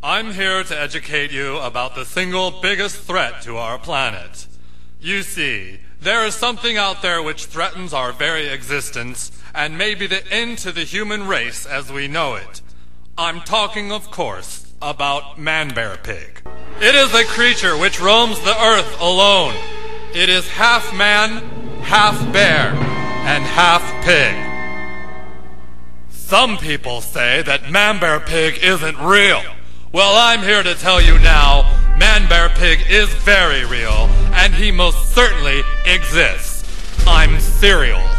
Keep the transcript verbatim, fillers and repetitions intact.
I'm here to educate you about the single biggest threat to our planet. You see, there is something out there which threatens our very existence and may be the end to the human race as we know it. I'm talking, of course, about Man-Bear Pig. It is a creature which roams the earth alone. It is half man, half bear, and half pig. Some people say that Man-Bear Pig isn't real. Well, I'm here to tell you now, Man-Bear Pig is very real, and he most certainly exists. I'm Cereal.